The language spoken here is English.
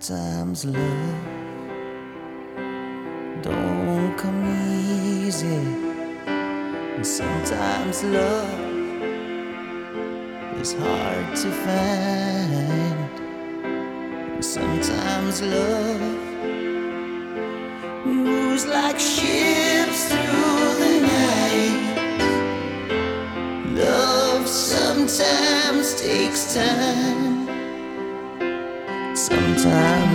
Sometimes love don't come easy, and sometimes love is hard to find, and sometimes love moves like ships through the night. Love sometimes takes time. Sometimes